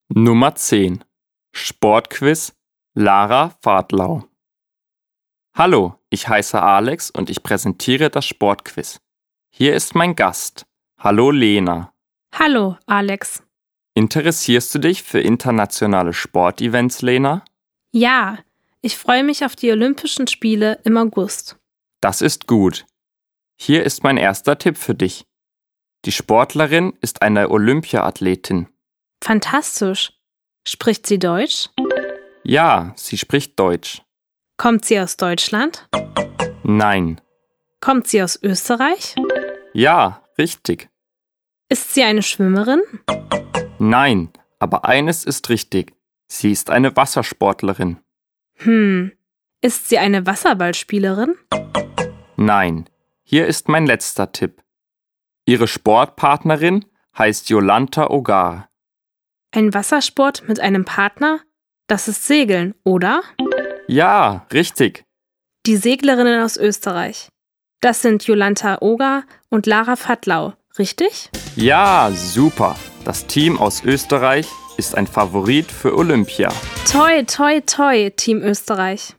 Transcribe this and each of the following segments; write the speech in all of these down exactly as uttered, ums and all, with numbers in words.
Nummer zehn. Sportquiz Lara Fadlau. Hallo, ich heiße Alex und ich präsentiere das Sportquiz. Hier ist mein Gast. Hallo Lena. Hallo, Alex. Interessierst du dich für internationale Sportevents, Lena? Ja, ich freue mich auf die Olympischen Spiele im August. Das ist gut. Hier ist mein erster Tipp für dich. Die Sportlerin ist eine Olympiaathletin. Fantastisch. Spricht sie Deutsch? Ja, sie spricht Deutsch. Kommt sie aus Deutschland? Nein. Kommt sie aus Österreich? Ja, richtig. Ist sie eine Schwimmerin? Nein, aber eines ist richtig. Sie ist eine Wassersportlerin. Hm. Ist sie eine Wasserballspielerin? Nein. Hier ist mein letzter Tipp. Ihre Sportpartnerin heißt Jolanta Ogar. Ein Wassersport mit einem Partner? Das ist Segeln, oder? Ja, richtig. Die Seglerinnen aus Österreich. Das sind Jolanta Ogar und Lara Fadlau, richtig? Ja, super. Das Team aus Österreich ist ein Favorit für Olympia. Toi, toi, toi, Team Österreich.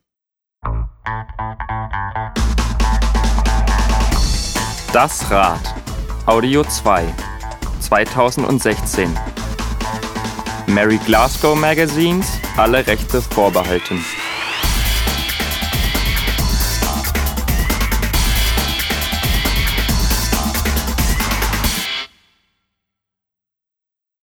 Das Rad. Audio zwei. zweitausendsechzehn. Mary Glasgow Magazines, alle Rechte vorbehalten.